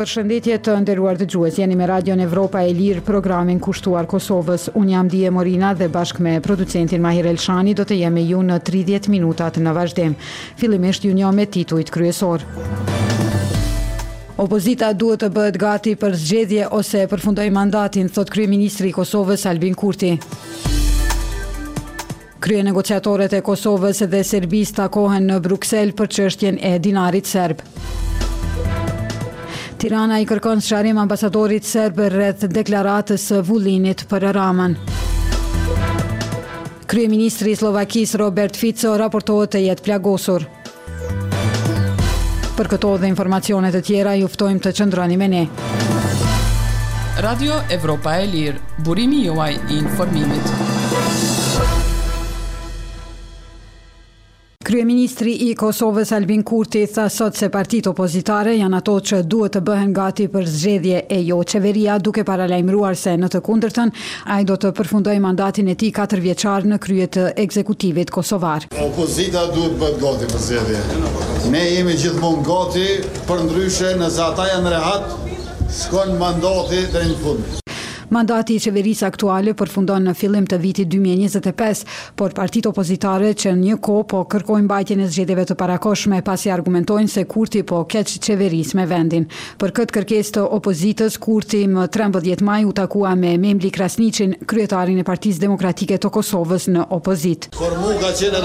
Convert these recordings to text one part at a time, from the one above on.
Përshëndetje të nderuar dëgjues, jeni me Radion Evropa e Lirë, programin kushtuar Kosovës. Unë jam Dije Morina dhe bashkë me producentin Mahir Elshani do të jem me ju në 30 minutat në vazhdim. Fillimisht ju njoh me titujt kryesor. Opozita duhet të bëhet gati për zgjedhje ose përfundoj mandatin, thot kryeministri i Kosovës Albin Kurti. Kryenegociatorët e Kosovës dhe Serbisë takohen në Bruksel për çështjen e dinarit serb. Tirana i kërkon sharrim ambasadorit serb rreth deklaratës së Vullinit për Ramën. Kryeministri i Slovakisë Robert Fico raportohet të jetë plagosur. Për këto dhe informacione të tjera ju ftojmë të qëndroni me ne. Radio Evropa e Lirë, burimi juaj i informimit. Kryeministri i Kosovës Albin Kurti tha sot se partitë opozitare janë ato që duhet të bëhen gati për zgjedhje e jo qeveria, duke paralajmëruar se në të kundërtën ai do të përfundojë mandatin e tij 4 vjeçar në krye të ekzekutivit kosovar. Opozita duhet bëhet gati për zgjedhje. Ne jemi gjithmonë gati, përndryshe nëse ata janë rehat, shkon mandati deri në fund. Mandati i qeverisë aktuale përfundon në fillim të vitit 2025, por partitë opozitare që në një kohë po kërkojnë mbajtjen e zgjedhjeve të parakohshme pasi argumentojnë se Kurti po keq qeverisë me vendin. Për këtë kërkesë të opozitës, Kurti më 13 maj u takua me Memli Krasniqin, kryetarin e Partisë Demokratike të Kosovës në opozit. Por mu ka qenë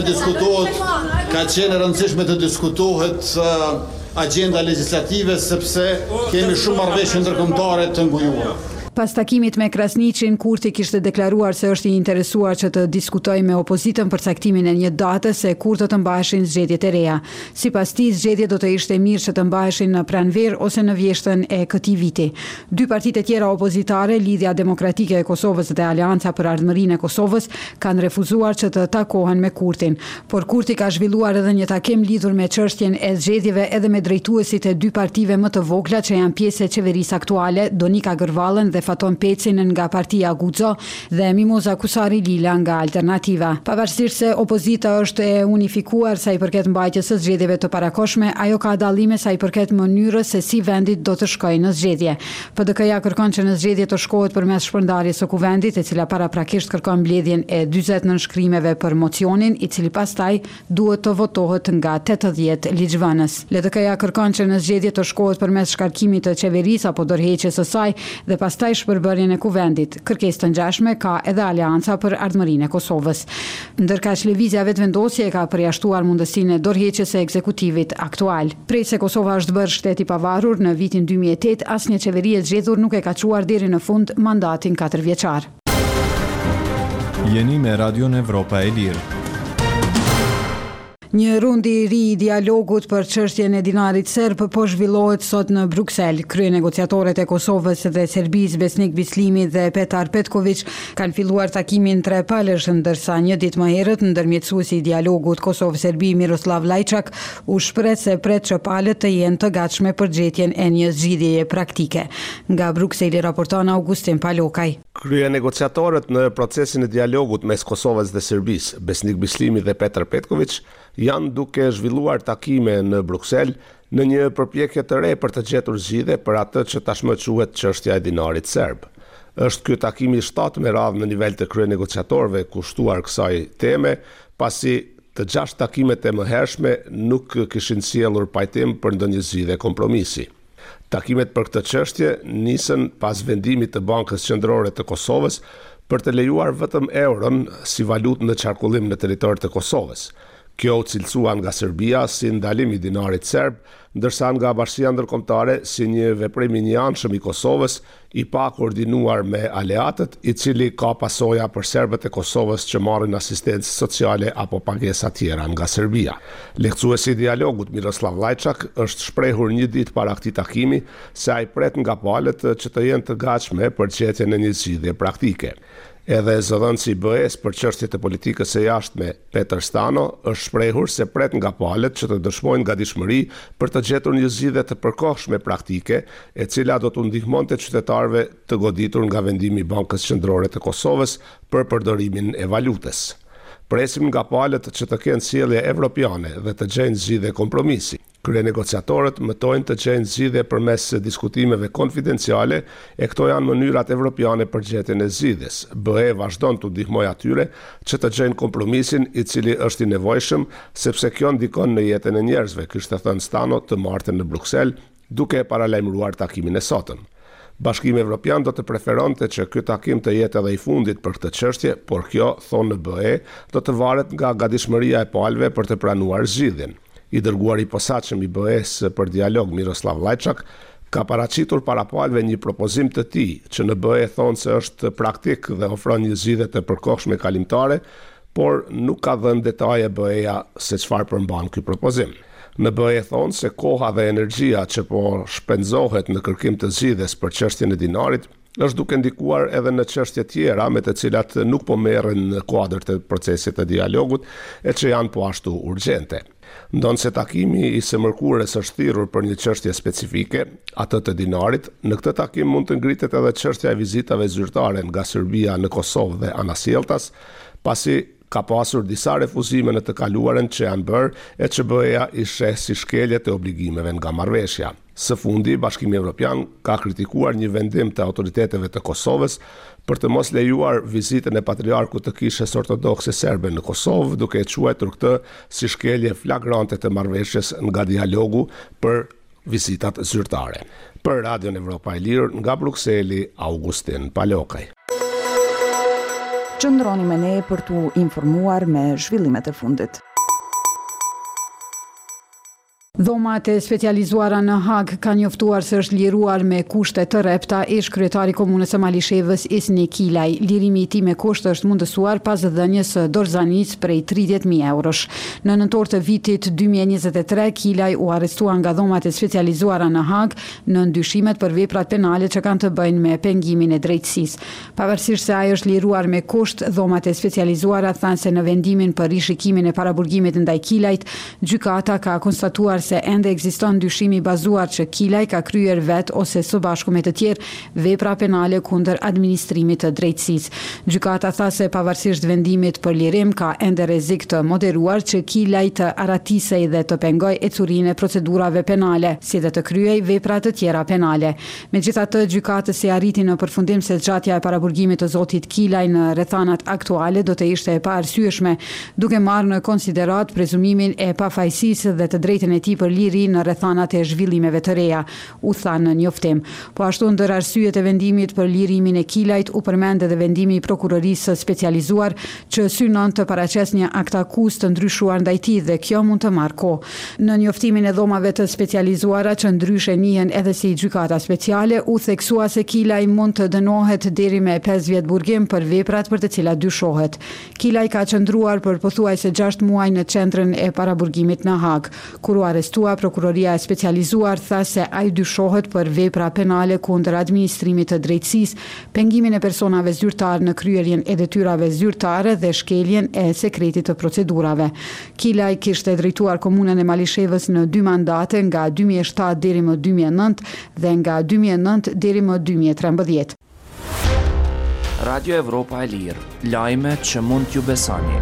e rëndësishme të diskutohet agenda legislative sepse kemi shumë marrëveshje ndërkombëtare të ngujuara. Pas takimit me Krasniqin, Kurti kishte deklaruar se është i interesuar që të diskutojë me opozitën për caktimin e një date se kur do të mbaheshin zgjedhjet e reja. Sipas tij, zgjedhjet do të ishte mirë që të mbaheshin në pranverë ose në vjeshtën e këtij viti. Dy partitë e tjera opozitare, Lidhja Demokratike e Kosovës dhe Aleanca për Ardhmërinë e Kosovës, kanë refuzuar që të takohen me Kurtin. Por Kurti ka zhvilluar edhe një takim lidhur me çështjen e zgjedhjeve edhe me drejtuesit e dy partive më të vogla që janë pjesë e qeverisë aktuale, Donika Gërvallën dhe Faton Pecin nga partia Guxo dhe Mimoza Kusari Lila nga Alternativa. Pavarësisht se opozita është e unifikuar sa i përket mbajtjes së zgjedhjeve të parakohshme, ajo ka dallime sa i përket mënyrës se si vendi do të shkojë në zgjedhje. PDK-ja kërkon që në zgjedhje të shkohet përmes shpërndarjes së kuvendit, e cila paraprakisht kërkon mbledhjen e 40 nënshkrimeve për mocionin, i cili pastaj duhet të votohet nga 80 ligjvënës. LDK-ja kërkon që në zgjedhje të shkohet përmes shkarkimit të qeverisë apo dorëheqjes së saj dhe pastaj shpërbërjen e kuvendit. Kërkesë të ngjashme ka edhe Aleanca për Ardhmërinë e Kosovës. Ndërkaq lëvizja vetëvendosje ka përjashtuar mundësinë e dorëheqjes së ekzekutivit aktual. Prej se Kosova është bërë shtet i pavarur në vitin 2008, asnjë qeveri e zgjedhur nuk e ka çuar deri në fund mandatin 4 vjeçar. Jeni me Radion Evropa e Lirë. Një rundi i ri i dialogut për çështjen e dinarit serb po zhvillohet sot në Bruksel. Kryenegociatorët e Kosovës dhe Serbisë Besnik Bislimi dhe Petar Petković kanë filluar takimin 3 palësh, ndërsa një ditë më herët ndërmjetësuesi i dialogut Kosovë-Serbi Miroslav Lajçak u shpreh se pret që palët të jenë të gatshme për gjetjen e një zgjidhjeje praktike. Nga Brukseli raporton Augustin Palokaj. Kryenegociatorët në procesin e dialogut mes Kosovës dhe Serbisë, Besnik Bislimi dhe Petar Petković, janë duke zhvilluar takime në Bruksel në një përpjekje të re për të gjetur zgjidhje për atë që tashmë quhet çështja e dinarit serb. Është ky takimi i 7 me radhë në nivel të kryenegociatorëve kushtuar kësaj teme, pasi të 6 takimet e mëhershme nuk kishin sjellur pajtim për ndonjë zgjidhje kompromisi. Takimet për këtë çështje nisën pas vendimit të Bankës Qendrore të Kosovës për të lejuar vetëm euron si valutë në qarkullim në territor të Kosovës. Kjo u cilësua nga Serbia si ndalim i dinarit serb, ndërsa nga Bashkia Ndërkombëtare si një veprim i njëanshëm i Kosovës i pa koordinuar me aleatët, i cili ka pasoja për serbët e Kosovës që marrin asistencë sociale apo pagesa tjera nga Serbia. Lehtësuesi i dialogut Miroslav Lajçak është shprehur një ditë para këtij takimi se ai pret nga palët që të jenë të gatshme për gjetjen e një zgjidhje praktike. Edhe zëdhënësi i BE-s për çështjet e politikës së jashtme, Peter Stano, është shprehur se pret nga palët që të dëshmojnë gatishmëri për të gjetur një zgjidhje të përkohshme praktike, e cila do të ndihmonte qytetarëve të goditur nga vendimi i Bankës Qendrore të Kosovës për përdorimin e valutës. Presim nga palët që të kenë sjellje evropiane dhe të gjejnë zgjidhje kompromisi. Kryenegociatorët mëtojnë të gjejnë zgjidhje përmes diskutimeve konfidenciale e këto janë mënyrat evropiane për gjetjen e zgjidhjes. BE vazhdon të ndihmojë atyre që të gjejnë kompromisin i cili është i nevojshëm sepse kjo ndikon në jetën e njerëzve, kishte thënë Stano të martën në Bruksel, duke paralajmëruar takimin e sotëm. Bashkimi Evropian do të preferonte që ky takim të jetë edhe i fundit për këtë çështje, por kjo, thonë në BE, do të varet nga gatishmëria e palëve për të pranuar zgjidhjen. I dërguari i posaçëm i BE-s për dialog Miroslav Lajçak ka paraqitur para palëve një propozim të tij që në BE thonë se është praktik dhe ofron një zgjidhje të përkohshme kalimtare, por nuk ka dhënë detaje BE-ja se çfarë përmban ky propozim. Në BE thonë se koha dhe energjia që po shpenzohet në kërkim të zgjidhjes për çështjen e dinarit është duke ndikuar edhe në çështje tjera me të cilat nuk po merren në kuadër të procesit të dialogut e që janë po ashtu urgjente. Ndonse takimi i së mërkurës është thirrur për një çështje specifike, atë të dinarit, në këtë takim mund të ngritet edhe çështja e vizitave zyrtare nga Serbia në Kosovë dhe Anasjeltas, pasi ka pasur disa refuzime në të kaluaren që janë bërë e që BE-ja i sheh si shkelje të obligimeve nga marrëveshja. Së fundi, Bashkimi Evropian ka kritikuar një vendim të autoriteteve të Kosovës për të mos lejuar vizitën e patriarkut të Kishës Ortodokse Serbe në Kosovë, duke e quajtur këtë si shkelje flagrante të marrëveshjes nga dialogu për vizitat zyrtare. Për Radion Evropa e Lirë, nga Brukseli, Augustin Palokaj. Qëndroni me ne për t'u informuar me zhvillimet e fundit. Dhomat e specializuara në Hag kanë njoftuar se është liruar me kushte të repta ish-kryetari i komunës së Malishevës Isni Kilaj. Lirimi i tij me kusht është mundësuar pas dhënies së dorëzanisë prej 30.000 eurosh. Në nëntor të vitit 2023, Kilaj u arrestua nga dhomat e specializuara në Hag në ndyshimet për veprat penale që kanë të bëjnë me pengimin e drejtësisë. Pavarësisht se ai është liruar me kusht, dhomat e specializuara thanë se në vendimin për rishikimin e paraburgimit ndaj Kilajt, gjykata ka konstatuar se ende ekziston dyshimi bazuar që Kilaj ka kryer vet ose së bashku me të tjerë vepra penale kundër administrimit të drejtësisë. Gjykata tha se pavarësisht vendimit për lirim ka ende rrezik të moderuar që Kilaj të aratisej dhe të pengoj ecurinë e procedurave penale, si dhe të kryej vepra të tjera penale. Megjithatë, gjykatësi arriti në përfundim se zgjatja e paraburgimit të zotit Kilaj në rrethanat aktuale do të ishte e paarsyeshme, duke marrë në konsiderat prezumimin e pafajësisë dhe të drejtën e tij për liri në rrethanat e zhvillimeve të reja, u tha në njoftim. Po ashtu ndër arsyet e vendimit për lirimin e Kilajt u përmend edhe vendimi i prokurorisë specializuar që synon të paraqes një akt akuz të ndryshuar ndaj tij dhe kjo mund të marrë kohë. Në njoftimin e dhomave të specializuara që ndryshe njihen edhe si gjykata speciale, u theksua se Kilaj mund të dënohet deri me 5 vjet burgim për veprat për të cilat dyshohet. Kilaj ka qëndruar për pothuajse 6 muaj në qendrën e paraburgimit në Hag. Kur u arrestua, prokuroria e specializuar tha se ai dyshohet për vepra penale kundër administrimit të drejtësisë, pengimin e personave zyrtar në kryerjen e detyrave zyrtare dhe shkeljen e sekretit të procedurave. Kilaj kishte drejtuar komunën e Malishevës në 2 mandate nga 2007 deri më 2009 dhe nga 2009 deri më 2013. Radio Evropa e Lirë, lajme që mund t'ju besoni.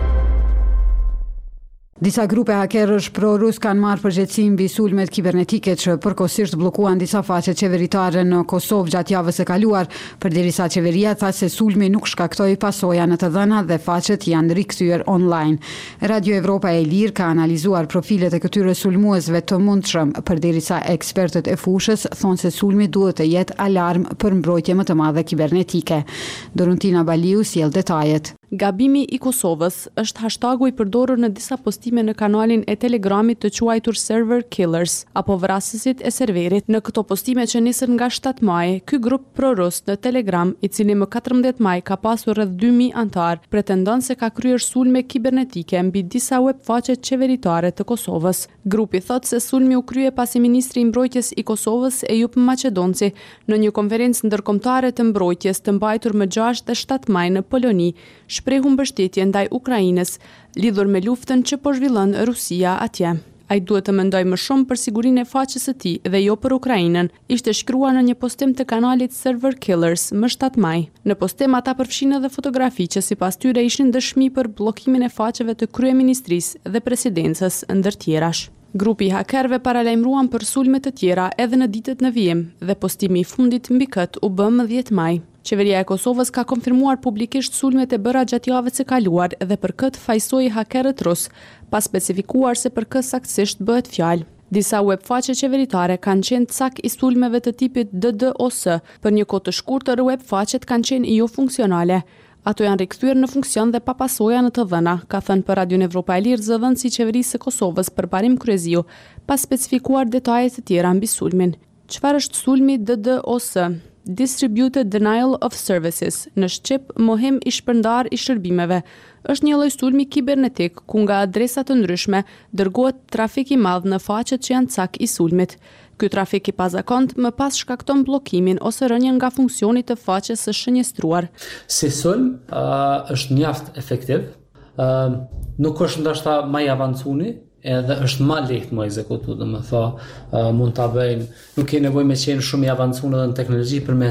Disa grupe hakerësh pro-rus kanë marrë përgjegjësi mbi sulmet kibernetike që përkohësisht bllokuan disa faqe qeveritare në Kosovë gjatë javës së kaluar, përderisa qeveria tha se sulmi nuk shkaktoi pasoja në të dhëna dhe faqet janë rikthyer online. Radio Evropa e Lirë ka analizuar profilet e këtyre sulmuesve të mundshëm, përderisa ekspertët e fushës thonë se sulmi duhet të jetë alarm për mbrojtje më të madhe kibernetike. Doruntina Baliu sjell detajet. Gabimi i Kosovës është hashtagu i përdorur në disa postime në kanalin e Telegramit të quajtur Server Killers, apo vrasësit e serverit. Në këto postime që nisën nga 7 maj, ky grup pro-rus në Telegram, i cili më 14 maj ka pasur rreth 2000 antar, pretendon se ka kryer sulme kibernetike mbi disa webfaqe qeveritare të Kosovës. Grupi thot se sulmi u krye pasi ministri i mbrojtjes i Kosovës Ejup Maqedonci në një konferencë ndërkombëtare të mbrojtjes të mbajtur më 6 dhe 7 maj në Poloni, shprehu mbështetje ndaj Ukrainës, lidhur me luftën që po zhvillon Rusia atje. Ai duhet të mendojë më shumë për sigurinë e faqes së tij dhe jo për Ukrainën, ishte shkruar në një postim të kanalit Server Killers më 7 maj. Në postim ata përfshin edhe fotografi që sipas tyre ishin dëshmi për bllokimin e faqeve të kryeministrisë dhe presidencës ndër tjerash. Grupi i hakerëve paralajmëruan për sulme të tjera edhe në ditët në vijim dhe postimi i fundit mbi këtë u bë më 10 maj. Qeveria e Kosovës ka konfirmuar publikisht sulmet e bëra gjatë javës së kaluar dhe për këtë fajsoi hakerët rus, pa specifikuar se për kë saktësisht bëhet fjalë. Disa webfaqe qeveritare kanë qenë cak i sulmeve të tipit DDoS. Për një kohë të shkurtër webfaqet kanë qenë jo funksionale. Ato janë rikthyer në funksion dhe pa pasoja në të dhëna, ka thënë për Radion Evropa e Lirë zëdhënësi i Qeverisë së Kosovës për Barim Kryeziu, pa specifikuar detaje të tjera mbi sulmin. Çfarë është sulmi DDoS? Distributed Denial of Services, në shqip mohim i shpërndar i shërbimeve. Është një lloj sulmi kibernetik ku nga adresa të ndryshme dërgohet trafik i madh në faqet që janë cak i sulmit. Ky trafik i pazakont më pas shkakton bllokimin ose rënien nga funksioni të faqes së shënjestruar. Si sulm është mjaft efektiv, nuk është ndoshta më i avancuar, edhe është më lehtë më ekzekutu, mund ta bëjmë, nuk ke nevojë me qenë shumë i avancuar edhe në teknologji për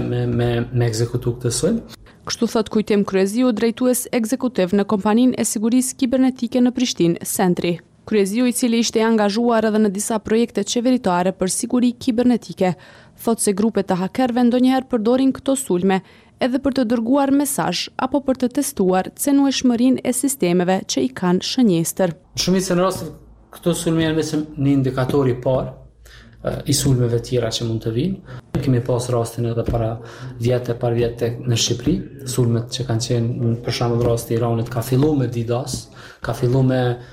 me ekzekutu këtë sulm. Kështu thot Kujtim Kryeziu, drejtues ekzekutiv në kompaninë e sigurisë kibernetike në Prishtinë, Sentri. Kryeziu, i cili ishte i angazhuar edhe në disa projekte qeveritare për siguri kibernetike, thot se grupet të hakerëve ndonjëherë përdorin këto sulme edhe për të dërguar mesazh apo për të testuar cenueshmërinë e sistemeve që i kanë shënjestër. Shumicën e rasteve këto sulme janë vetëm një indikator i parë i sulmeve tjera që mund të vinë. Kemi pas rastin edhe para vjetë në Shqipëri, sulmet që kanë qenë, për shembull rasti i Iranit ka filluar me DDoS, ka filluar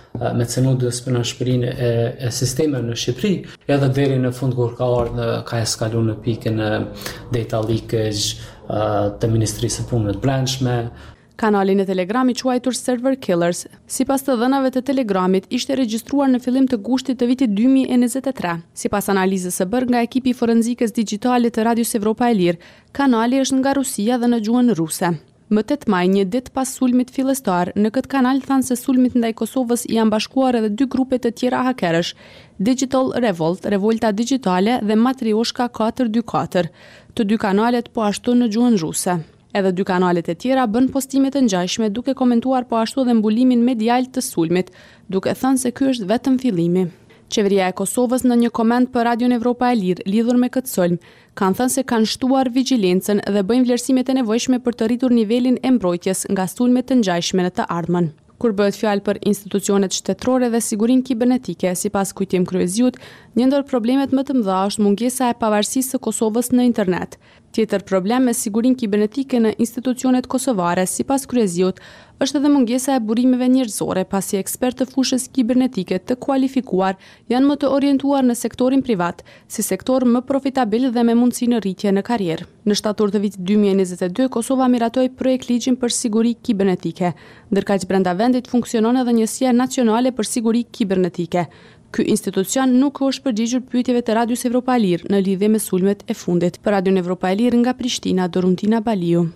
me cenudës për në shpërinë e sistemeve në Shqipëri, edhe deri në fund kur ka eskaluar në pikën e data leakage të Ministrisë së Punëve të Brendshme. Kanalin e Telegram i quajtur Server Killers, sipas të dhënave të Telegramit, ishte regjistruar në fillim të gushtit të vitit 2023. Sipas analizës së bërë nga ekipi forenzikës digjitale të Radios Evropa e Lirë, kanali është nga Rusia dhe në gjuhën ruse. Më 8 maj, një ditë pas sulmit fillestar, në këtë kanal thanë se sulmit ndaj Kosovës janë bashkuar edhe 2 grupe të tjera hakerësh, Digital Revolt, Revolta Digjitale dhe Matrioshka 424. Të 2 kanalet po ashtu në gjuhën ruse. Edhe 2 kanalet e tjera bën postime të ngjashme duke komentuar po ashtu edhe mbulimin medial të sulmit, duke thënë se ky është vetëm fillimi. Qeveria e Kosovës në një koment për Radion Evropa e Lirë lidhur me këtë sulm, kanë thënë se kanë shtuar vigjilencën dhe bëjnë vlerësimet e nevojshme për të rritur nivelin e mbrojtjes nga sulmet të ngjashme në të ardhmen. Kur bëhet fjalë për institucionet shtetërore dhe sigurinë kibernetike, sipas Kujtim Kryeziut, një ndër problemet më të mëdha është mungesa e pavarësisë së Kosovës në internet. Tjetër problem me sigurinë kibernetike në institucionet kosovare, sipas Kryeziut, është edhe mungesa e burimeve njerëzore, pasi ekspertë të fushës kibernetike të kualifikuar janë më të orientuar në sektorin privat, si sektor më profitabil dhe me mundësi në rritje në karrierë. Në shtator të vitit 2022, Kosova miratoi projekt ligjin për siguri kibernetike, ndërkaq brenda vendit funksionon edhe njësia nacionale për siguri kibernetike. Ky institucion nuk është përgjigjur pyetjeve të Radios Evropa e Lirë në lidhje me sulmet e fundit. Për Radion Evropa e Lirë nga Prishtina, Doruntina Baliu.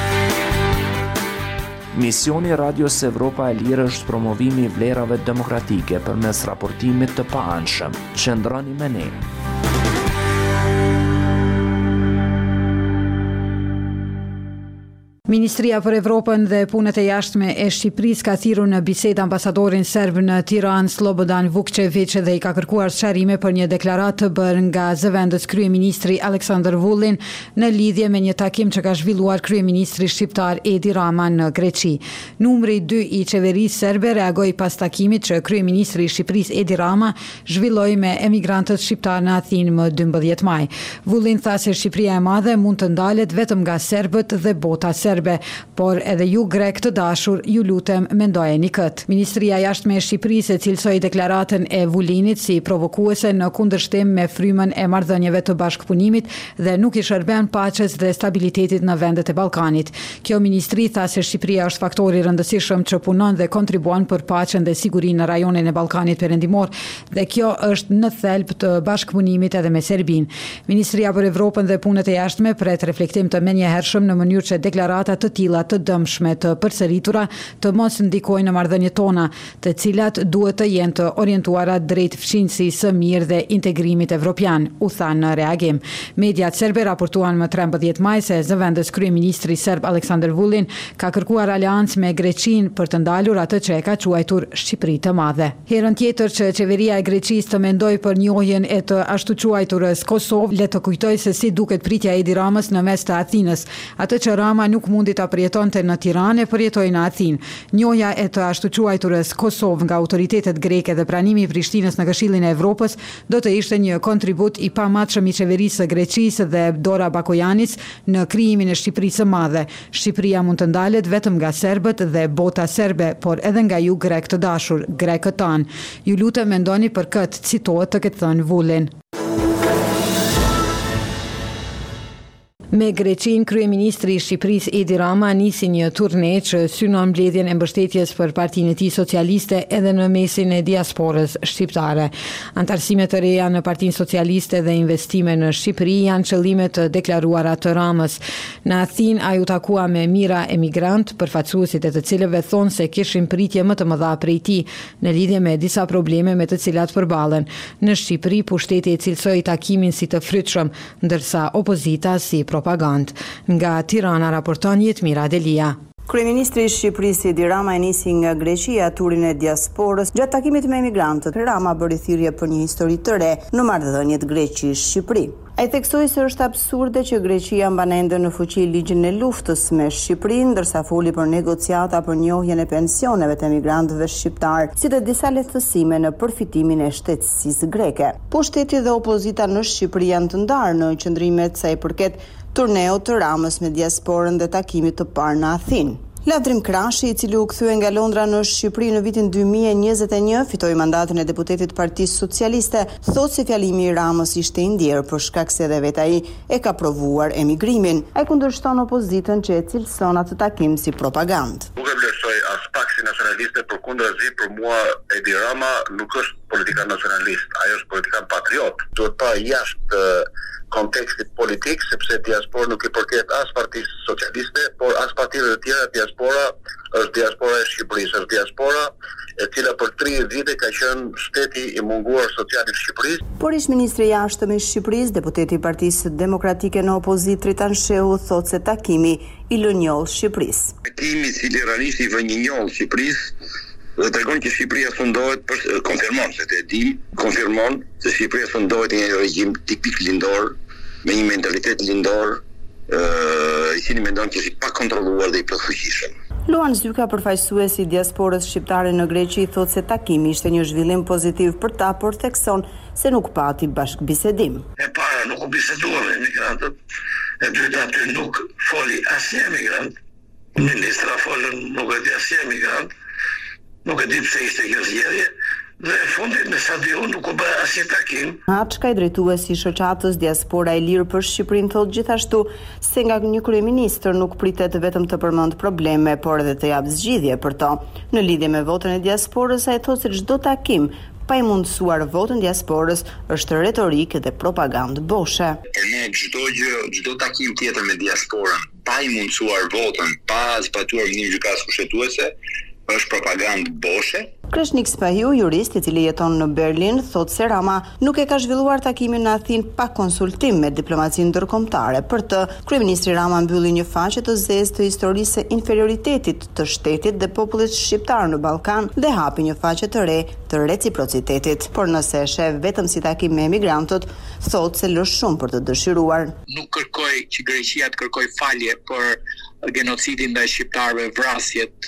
Misioni Radios Evropa e Lirë është promovimi i vlerave demokratike përmes raportimit të paanshëm. Qëndroni me ne. Ministria për Evropën dhe punët e jashtme e Shqipërisë ka thirrur në bisedë ambasadorin serb në Tiranë Slobodan Vukčević dhe i ka kërkuar sqarime për një deklaratë të bërë nga zëvendës kryeministri Aleksandar Vullin në lidhje me një takim që ka zhvilluar kryeministri shqiptar Edi Rama në Greqi. Numri 2 i qeverisë serbe reagoi pas takimit që kryeministri i Shqipërisë Edi Rama zhvilloi me emigrantët shqiptar në Athinë më 12 maj. Vullin tha se Shqipëria e madhe mund të ndalet vetëm nga serbët dhe bota serbe, por edhe ju grek të dashur, ju lutem mendojeni këtë. Ministria e Jashtme e Shqipërisë cilësoi deklaratën e Vulinit si provokuese në kundërshtim me frymën e marrëdhënieve të bashkëpunimit dhe nuk i shërben paqes dhe stabilitetit në vendet e Ballkanit. Kjo ministri tha se Shqipëria është faktor i rëndësishëm që punon dhe kontribuon për paqen dhe sigurinë në rajonin e Ballkanit Perëndimor dhe kjo është në thelb të bashkëpunimit edhe me Serbinë. Ministria për Evropën dhe punët e jashtme pret reflektim të menjëhershëm në mënyrë që deklarata situata të tilla të dëmshme të përsëritura të mos ndikojnë në marrëdhëniet tona, të cilat duhet të jenë të orientuara drejt fqinjësisë së mirë dhe integrimit evropian, u tha në reagim. Mediat serbe raportuan më 13 maj se zëvendës kryeministri serb Aleksandar Vulin ka kërkuar aleancë me Greqinë për të ndalur atë që e ka quajtur Shqipëri të madhe. Herën tjetër që qeveria e Greqisë të mendoj për njohjen e të ashtu quajturës Kosovë, le të kujtoj se si duket pritja e Edi Ramës në mes të Athinës. Atë që Rama nuk mundi ta përjetonte në Tiranë, përjetoi në Athinë. Njohja e të ashtu quajturës Kosovë nga autoritetet greke dhe pranimi i Prishtinës në Këshillin e Evropës do të ishte një kontribut i pamatshëm i qeverisë së Greqisë dhe Dora Bakojanis në krijimin e Shqipërisë së madhe. Shqipëria mund të ndalet vetëm nga serbët dhe bota serbe, por edhe nga ju grek të dashur, grekët tanë. Ju lutem mendoni për këtë, citohet të ketë thënë Vulin. Me Greqinë, kryeministri i Shqipërisë Edi Rama nisi një turne që synon mbledhjen e mbështetjes për partinë e tij socialiste edhe në mesin e diasporës shqiptare. Antarësimet të reja në Partinë Socialiste dhe investime në Shqipëri janë qëllime të deklaruara të Ramës. Në Athinë ai u takua me mijëra emigrant, përfaqësuesit e të cilëve thonë se kishin pritje më të mëdha prej tij në lidhje me disa probleme me të cilat përballen. Në Shqipëri, pushteti e cilësoi takimin si të frytshëm, ndërsa opozita si propagandë. Nga Tirana raporton Jetmira Delia. Kryeministri i Shqipërisë Edi Rama e nisi nga Greqia turin e diasporës gjatë takimit me emigrantët. Rama bëri thirrje për një histori të re në marrëdhëniet Greqi-Shqipëri. Ai theksoi se është absurde që Greqia mban ende në fuqi ligjin e luftës me Shqipërinë, ndërsa foli për negociata për njohjen e pensioneve të emigrantëve shqiptar, si dhe disa lehtësime në përfitimin e shtetësisë greke. Pushteti dhe opozita në Shqipëri janë të ndarë në qëndrimet sa i përket turneut të Ramës me diasporën dhe takimit të parë në Athinë. Lavdrim Krashi, i cili u kthye nga Londra në Shqipëri në vitin 2021, fitoi mandatin e deputetit Partisë Socialiste, thotë se fjalimi i Ramës ishte i ndjerë për shkak se edhe vetë ai e ka provuar emigrimin. Ai kundërshton opozitën që e cilëson atë takim si propagandë. Nuk e vlerësoj as pak si nacionaliste, përkundrazi për mua Edi Rama nuk është politikan nacionalist, ai është politikan patriot. Duhet pa jashtë kontekstit politik, sepse diaspora nuk i përket as Partisë Socialiste, por as partive të tjera. Diaspora është diaspora e Shqipërisë, është diaspora e cila për 30 vite ka qenë shteti i munguar social i Shqipërisë. Por ish ministri i jashtëm i Shqipërisë, deputeti i Partisë Demokratike në opozitë Tritan Shehu thotë se takimi i lë njoll Shqipërisë. Takimi i cili realisht i vë një njoll Shqipërisë dhe tregon që Shqipëria sundohet konfirmon se të dim, konfirmon se Shqipëria sundohet në një regjim tipik lindor, me një mentalitet lindor, i cili mendon që është i pakontrolluar dhe i plotfuqishëm. Luan Zyka, përfaqësuesi i diasporës shqiptare në Greqi, thotë se takimi ishte një zhvillim pozitiv për ta, por thekson se nuk pati bashkëbisedim. E para nuk u biseduan me emigrantët, e dyta aty nuk foli asnjë emigrant. Ministra folën nuk e di asnjë emigrant. Nuk e di pse ishte kjo zgjedhje. Dhe e fundit në stadion nuk u bë asnjë takim. Haçka, i drejtuesi i shoqatës Diaspora e Lirë për Shqipërinë, thotë gjithashtu se nga një kryeministër nuk pritet vetëm të përmend probleme, por edhe të japë zgjidhje për to. Në lidhje me votën e diasporës, ai thotë se çdo takim pa i mundësuar votën diasporës është retorikë dhe propagandë boshe. Për ne çdo takim tjetër me diasporën, pa i mundësuar votën, pa zbatuar vendimin gjykatës kushtetuese, është propagandë boshe. Kreshnik Spahiu, jurist i cili jeton në Berlin, thotë se Rama nuk e ka zhvilluar takimin në Athinë pa konsultim me diplomacinë ndërkombëtare. Për të, kryeministri Rama mbylli një faqe të zezë të historisë së inferioritetit të shtetit dhe popullit shqiptar në Ballkan dhe hapi një faqe të re të reciprocitetit. Por nëse e sheh vetëm si takim me emigrantët, thotë se lë shumë për të dëshiruar. Nuk kërkoj që Greqia të kërkoj falje për genocidin ndaj shqiptarëve, vrasjet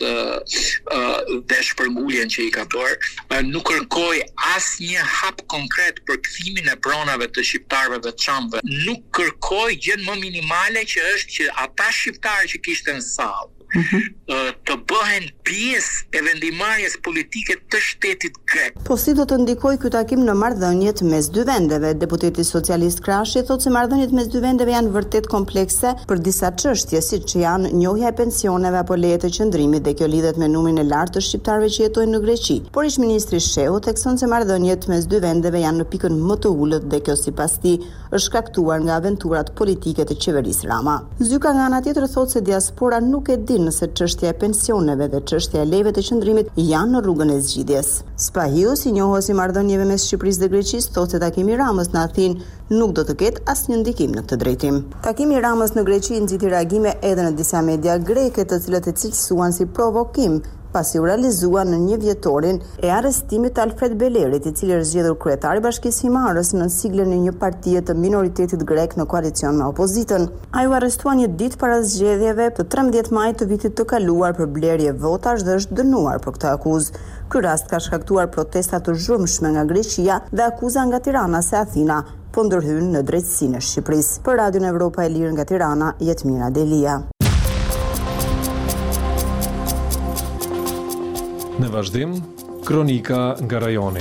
dhe shpërnguljen që i ka bërë, nuk kërkoj asnjë hap konkret për kthimin e pronave të shqiptarëve veçantë. Nuk kërkoj gjën më minimale që është që ata shqiptarë që kishte në sallë të bëhen pjesë e vendimarrjes politike të shtetit grek. Po si do të ndikojë ky takim në marrëdhëniet mes dy vendeve? Deputeti socialist Krashi thotë se marrëdhëniet mes dy vendeve janë vërtet komplekse për disa çështje, siç janë njohja e pensioneve apo leje të qëndrimit, dhe kjo lidhet me numrin e lartë të shqiptarëve që jetojnë në Greqi. Por ish-ministri Shehu thekson se marrëdhëniet mes dy vendeve janë në pikën më të ulët dhe kjo sipas tij është shkaktuar nga aventurat politike të qeverisë Rama. Zyka nga ana tjetër thotë se diaspora nuk e din nëse çështja e pensioneve dhe çështja e lejeve të qëndrimit janë në rrugën e zgjidhjes. Spahiu, si njohuesi i marrëdhënieve mes Shqipërisë dhe Greqisë, thotë se takimi i Ramës në Athinë nuk do të ketë asnjë ndikim në këtë drejtim. Takimi i Ramës në Greqi nxiti reagime edhe në disa media greke, të cilët e cilësuan si provokim, pasi u realizua në 1 vjetorin e arrestimit të Alfred Belerit, i cili është zgjedhur kryetari i Bashkisë Himarës në siglen e një partie të minoritetit grek në koalicion me opozitën. Ai u arrestua një ditë para zgjedhjeve të 13 majit të vitit të kaluar për blerje votash dhe është dënuar për këtë akuzë. Ky rast ka shkaktuar protesta të zhurmshme nga Greqia dhe akuza nga Tirana se Athina po ndërhyn në drejtësinë e Shqipërisë. Për Radion Evropa e Lirë nga Tirana, Jetmira Delia. Në vazhdim, kronika nga rajoni.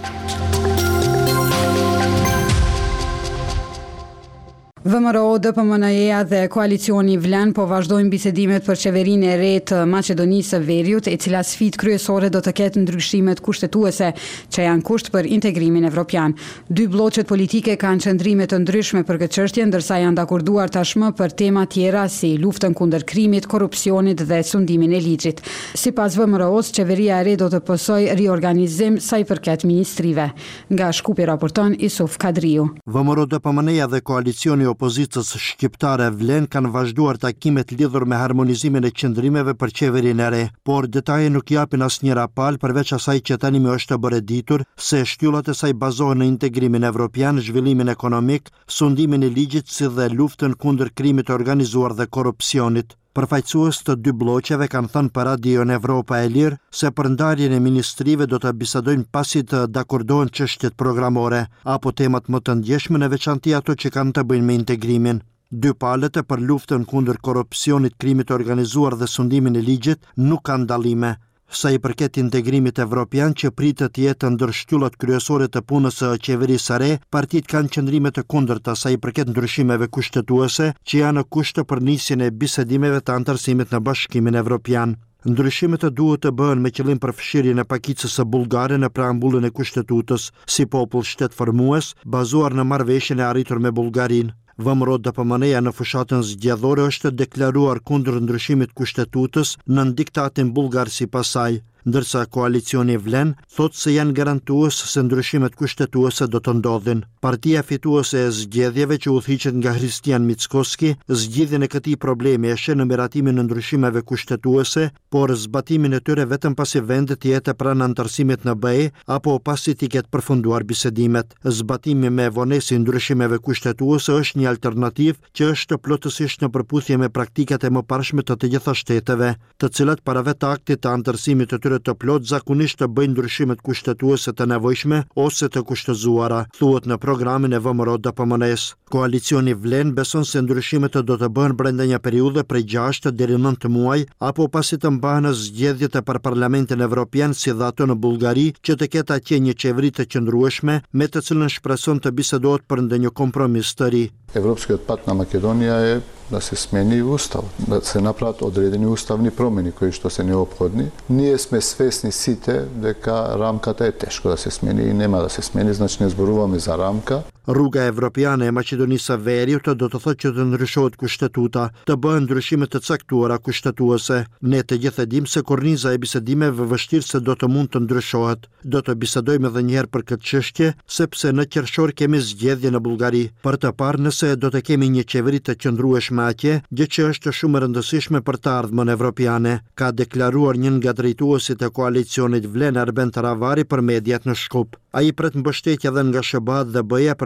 VMRO, DPMNE-ja dhe koalicioni Vlen po vazhdojnë bisedimet për qeverinë e re të Maqedonisë së Veriut, e cila sfidë kryesore do të ketë ndryshimet kushtetuese, që janë kusht për integrimin evropian. Dy bloqet politike kanë qëndrime të ndryshme për këtë çështje, ndërsa janë dakorduar tashmë për tema tjera si luftën kundër krimit, korrupsionit dhe sundimin e ligjit. Sipas VMRO-s, qeveria e re do të pësojë riorganizim sa i përket ministrive. Nga Shkupi raporton Isuf Kadriu. VMRO, DPMNE-ja dhe koalicioni opozitës shqiptare Vlen kanë vazhduar takimet lidhur me harmonizimin e qëndrimeve për qeverinë e re, por detaje nuk japin asnjë rapal përveç asaj që tani më është bërë ditur se shtyllat e saj bazohen në integrimin evropian, zhvillimin ekonomik, sundimin e ligjit si dhe luftën kundër krimit të organizuar dhe korrupsionit. Përfaqësues të dy bloqeve kanë thënë për Radion Evropa e Lirë se për ndarjen e ministrive do të bisedojnë pasi të dakordohen çështjet programore apo temat më të ndjeshme, në veçanti ato që kanë të bëjnë me integrimin. Dy palët e për luftën kundër korrupsionit, krimit të organizuar dhe sundimin e ligjit nuk kanë dallime. Sa i përket integrimit evropian që pritet të jetë ndër shtyllat kryesore të punës së qeverisë së re, partitë kanë qëndrime të kundërta sa i përket ndryshimeve kushtetuese që janë në kushte për nisjen e bisedimeve të antarësimit në Bashkimin Evropian. Ndryshimet duhet të bëhen me qëllim përfshirjen e pakicës së bullgare në preambullën e kushtetutës si popull shtet formues, bazuar në marrëveshjen e arritur me Bullgarinë. VMRO DPMNE-ja në fushatën zgjedhore është deklaruar kundër ndryshimit kushtetutës në diktatin bullgar sipas saj, ndërsa koalicioni Vlen thotë se janë garantues se ndryshimet kushtetuese do të ndodhin. Partia fituese e zgjedhjeve që udhëhiqet nga Hristian Mickoski, zgjidhjen e këtij problemi e sheh në miratimin e ndryshimeve kushtetuese, por zbatimin e tyre vetëm pasi vendi të jetë pranë antarësimit në BE apo pasi të ketë përfunduar bisedimet. Zbatimi me vonesi ndryshimeve kushtetuese është një alternativë që është plotësisht në përputhje me praktikat e mëparshme të gjitha shteteve, të cilat para vetë aktit të antarësimit të të plot zakonisht të bëjnë ndryshimet kushtetuese të nevojshme ose të kushtëzuara, thuhet në programin e VMRO DPMNE-s. Koalicioni Vlen beson se ndryshimet do të bëhen brenda një periudhe prej 6 deri në 9 muaj apo pasi të mbahen zgjedhjet e për Parlamentin Evropian si dhe ato në Bullgari, që të ketë atje një qeveri të qëndrueshme me të cilën shpreson të bisedohet për ndonjë kompromis të ri. Evropskиот пат на Македонија е да се смени устав, да се направат одредени уставни промени кои што се неопходни. Ние сме свесни сите дека рамката е тешко да се смени и нема да се смени, значи не зборуваме за рамка. Rruga evropiane e Maqedonisë së Veriut do të thotë që të ndryshohet kushtetuta, të bëhen ndryshime të caktuara kushtetuese. Ne të gjithë e dimë se korniza e bisedimeve vështirë se do të mund të ndryshohet. Do të bisedojmë edhe një herë për këtë çështje, sepse në qershor kemi zgjedhje në Bullgari. Për të parë nëse do të kemi një qeveri të qëndrueshme atje, gjë që është shumë e rëndësishme për të ardhmen evropiane, ka deklaruar një nga drejtuesit e koalicionit Vlen, Arben Taravari, për mediat në Shkup. Ai pret mbështetje edhe nga SHBA dhe BE për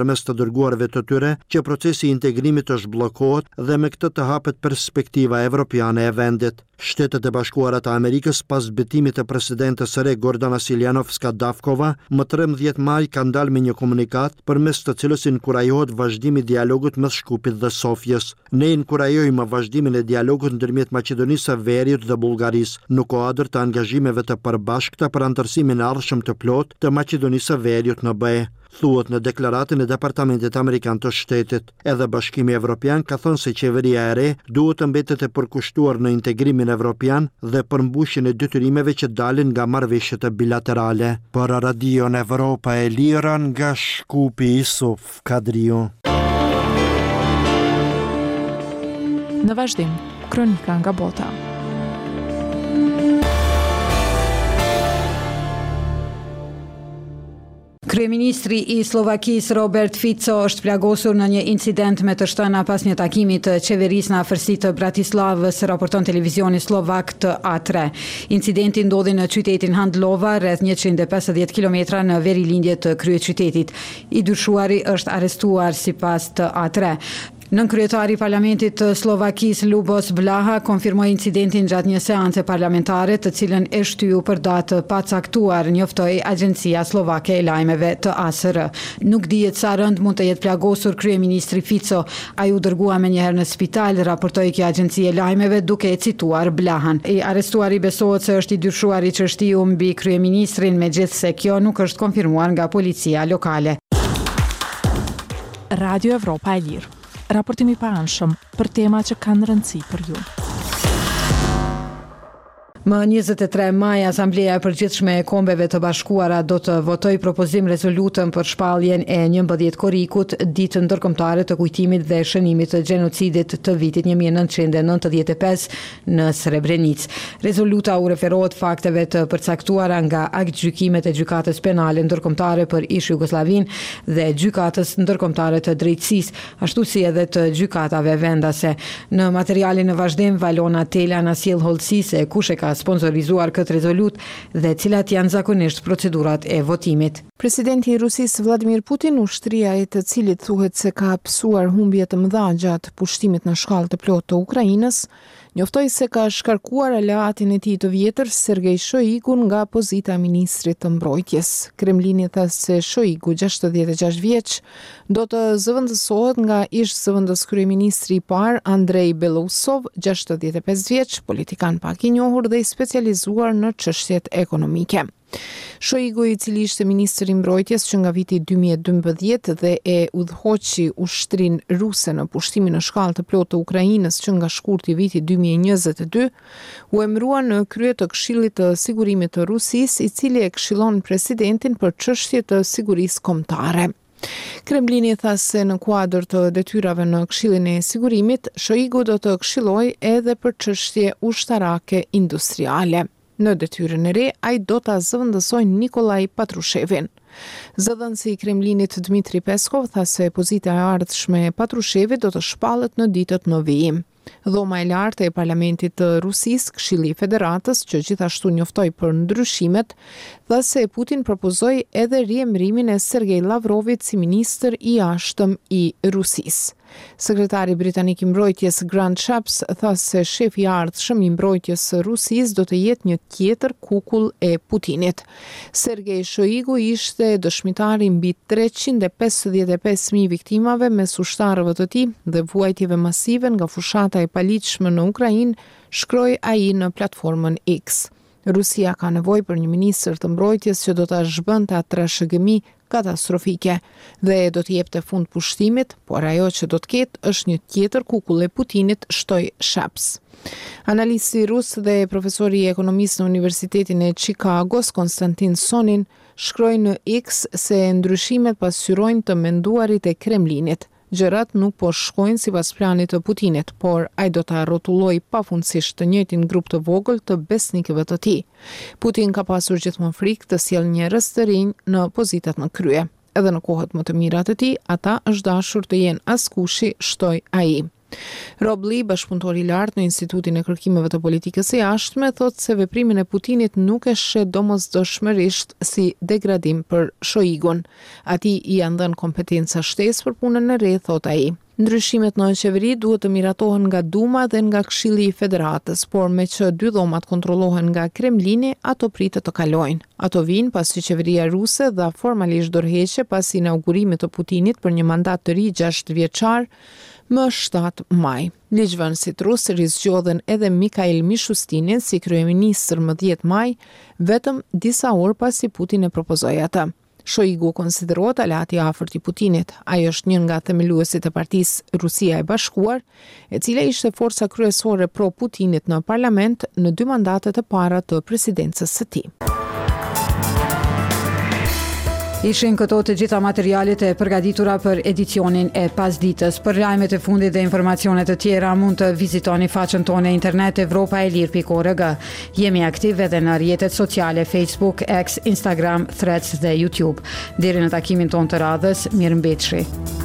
përmes të dërguarve të tyre që procesi i integrimit është bllokohet dhe me këtë të hapet perspektiva evropiane e vendit. Shtetet e Bashkuara të Amerikës pas betimit të presidentes së re Gordana Siljanovska-Davkova, më 13 maj ka dalë me një komunikat përmes të cilës inkurajohet vazhdimi i dialogut mes Shkupit dhe Sofjes. Ne inkurajojmë vazhdimin e dialogut ndërmjet Maqedonisë së Veriut dhe Bullgarisë në kuadër të angazhimeve të përbashkëta për anëtarësimin e ardhshëm të plotë të Maqedonisë së Veriut në BE. Thuhet në deklaratën e Departamentit Amerikan të Shtetit. Edhe Bashkimi Evropian ka thënë se qeveria e re duhet të mbetet e përkushtuar në integrimin evropian dhe përmbushjen e detyrimeve që dalin nga marrëveshjet bilaterale. Për Radion Evropa e Lirë nga Shkupi Isuf Kadriu. Në vazhdim, kronika nga bota. Kryeministri i Slovakisë Robert Fico është plagosur në një incident me të shtëna pas një takimi të qeverisë në afërsi të Bratislavës, raporton televizioni slovak të A3. Incidenti ndodhi në qytetin Handlova, rreth 150 km në verilindje të kryeqytetit. I dyshuari është arrestuar sipas të A3. Nënkryetari i Parlamentit të Slovakisë Lubos Blaha konfirmoi incidentin gjatë një seance parlamentare, të cilën e shtyu për datë pacaktuar, njoftoi Agjencia Slovake e Lajmeve të ASR. Nuk dihet sa rënd mund të jetë plagosur kryeministri Fico. Ai u dërgua menjëherë në spital, raportoi kjo agjenci e lajmeve duke e cituar Blahan. I arrestuari besohet se është i dyshuar i çështiu mbi kryeministrin, megjithse kjo nuk është konfirmuar nga policia lokale. Radio Evropa e Lirë. Raportimi pa anshëm për tema që kanë rëndësi për ju. Më 23 maj, Asambleja e Përgjithshme e Kombeve të Bashkuara do të votoj propozim rezolutën për shpalljen e 11 korrikut, ditë ndërkombëtare të kujtimit dhe shënimit të gjenocidit të vitit 1995 në Srebrenicë. Rezoluta u referohet fakteve të përcaktuara nga aktgjykimet e Gjykatës Penale Ndërkombëtare për Ish-Jugosllavin dhe Gjykatës Ndërkombëtare të Drejtësisë, ashtu si edhe të gjykatave vendase. Në materialin në vazhdim, Valona Tela na sjell hollësi se kush e ka sponsorizuar këtë rezolut dhe cilat janë zakonisht procedurat e votimit. Presidenti i Rusisë Vladimir Putin, ushtria e të cilit thuhet se ka psuar humbje të mëdha gjatë pushtimit në shkallë të plotë të Ukrainës, njoftoi se ka shkarkuar aleatin e tij të vjetër Sergej Shoigu nga pozita e ministrit të mbrojtjes. Kremlini tha se Shoigu, 66 vjeç, do të zëvendësohet nga ish zëvendës kryeministri i parë Andrei Belousov, 65 vjeç, politikan pak i njohur dhe i specializuar në çështjet ekonomike. Shoigu, i cili ishte ministri i mbrojtjes që nga viti 2012 dhe e udhëhoqi ushtrinë ruse në pushtimin në shkallë të plotë të Ukrainës që nga shkurti i vitit 2022, u emërua në krye të Këshillit të Sigurimit të Rusisë, i cili e këshillon presidentin për çështje të sigurisë kombëtare. Kremlini tha se në kuadër të detyrave në Këshillin e Sigurimit, Shoigu do të këshillojë edhe për çështje ushtarake industriale. Në detyrën e re, ai do ta zëvendësojë Nikolaj Patrushevin. Zëdhënësi i Kremlinit Dmitri Peskov tha se pozita e ardhshme e Patrushevit do të shpallet në ditët në vijim. Dhoma e lartë e Parlamentit të Rusisë, Këshilli i Federatës, që gjithashtu njoftoi për ndryshimet, tha se Putin propozoi edhe riemërimin e Sergej Lavrovit si ministër i jashtëm i Rusisë. Sekretari britanik i mbrojtjes Grant Shapps tha se shefi i ardhshëm i mbrojtjes së Rusisë do të jetë një tjetër kukull e Putinit. Sergej Shoigu ishte dëshmitari mbi 355.000 viktimave mes ushtarëve të tij dhe vuajtjeve masive nga fushata e paligjshme në Ukrainë, shkroi ai në platformën X. Rusia ka nevojë për një ministër të mbrojtjes që do ta zhbënte atë trashëgimi katastrofike dhe do të jepte fund pushtimit, por ajo që do të ketë është një tjetër kukull e Putinit, shtoi Shapps. Analisti rus dhe profesori i ekonomisë në Universitetin e Chicagos, Konstantin Sonin, shkroi në X se ndryshimet pasqyrojnë të menduarit e Kremlinit. Gjërat nuk po shkojnë sipas planit të Putinit, por ai do ta rrotullojë pafundësisht të njëjtin grup të vogël të besnikëve të tij. Putin ka pasur gjithmonë frikë të sjellë njerëz të rinj në pozitat në krye. Edhe në kohët më të mira të tij, ata është dashur të jenë askushi, shtoi ai. Rob Lee, bashkëpunëtor i lartë në Institutin e Kërkimeve të Politikës së Jashtme, thotë se veprimin e Putinit nuk e sheh domosdoshmërisht si degradim për Shoigun. Atij i janë dhënë kompetenca shtesë për punën e re, thot ai. Ndryshimet në qeveri duhet të miratohen nga Duma dhe nga Këshilli i Federatës, por me që dy dhomat kontrollohen nga Kremlini, ato pritet të kalojnë. Ato vinë pasi qeveria ruse dha formalisht dorëheqje pas inaugurimit të Putinit për një mandat të ri 6 vjeçar më 7 maj. Ligjvënësit rusë rizgjodhen edhe Mikhail Mishustinin si kryeministër më 10 maj, vetëm disa orë pasi Putin e propozoi atë. Shoigu konsiderohet alati i afërt i Putinit. Ai është një nga themeluesit e partisë Rusia e Bashkuar, e cila ishte forca kryesore pro Putinit në parlament në 2 mandatet e para të presidencës së tij. Ishin këto të gjitha materialet e përgatitura për edicionin e pasditës. Për lajmet e fundit dhe informacionet të tjera mund të vizitoni faqen tonë e internet evropaelir.org. Jemi aktiv edhe në rrjetet sociale Facebook, X, Instagram, Threads dhe YouTube. Deri në takimin tonë të radhës, mirëmbëjtje.